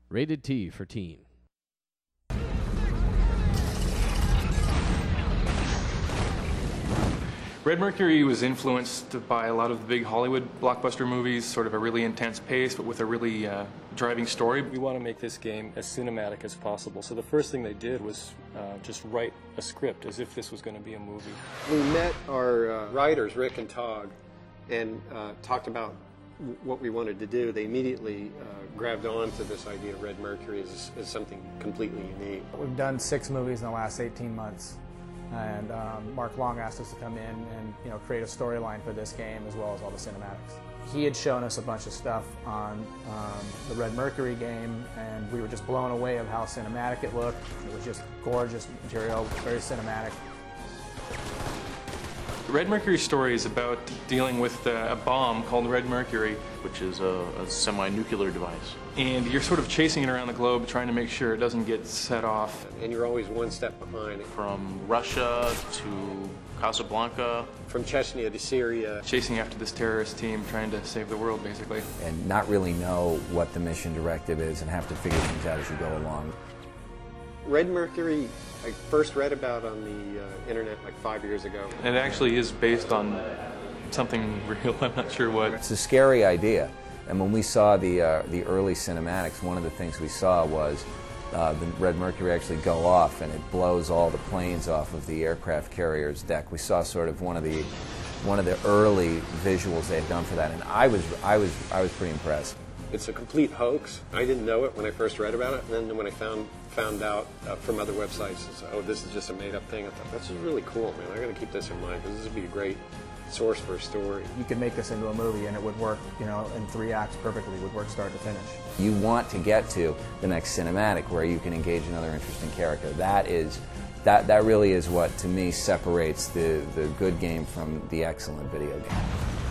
Rated T for teen. Red Mercury was influenced by a lot of the big Hollywood blockbuster movies, sort of a really intense pace, but with a really driving story. We want to make this game as cinematic as possible. So the first thing they did was just write a script as if this was going to be a movie. We met our writers, Rick and Tog, and talked about what we wanted to do. They immediately grabbed on to this idea of Red Mercury as something completely unique. We've done 6 movies in the last 18 months. And Mark Long asked us to come in and create a storyline for this game as well as all the cinematics. He had shown us a bunch of stuff on the Red Mercury game, and we were just blown away of how cinematic it looked. It was just gorgeous material, very cinematic. Red Mercury's story is about dealing with a bomb called Red Mercury, which is a semi-nuclear device. And you're sort of chasing it around the globe, trying to make sure it doesn't get set off. And you're always one step behind. From Russia to Casablanca. From Chechnya to Syria. Chasing after this terrorist team, trying to save the world, basically. And not really know what the mission directive is and have to figure things out as you go along. Red Mercury, I first read about on the internet like 5 years ago. It actually is based on something real. I'm not sure what. It's a scary idea. And when we saw the early cinematics, one of the things we saw was the Red Mercury actually go off, and it blows all the planes off of the aircraft carrier's deck. We saw sort of one of the early visuals they had done for that, and I was pretty impressed. It's a complete hoax. I didn't know it when I first read about it, and then when I found out from other websites, oh, this is just a made-up thing, I thought, this is really cool, man. I'm going to keep this in mind, because this would be a great source for a story. You could make this into a movie and it would work, in 3 acts perfectly. It would work start to finish. You want to get to the next cinematic where you can engage another interesting character. That really is what, to me, separates the good game from the excellent video game.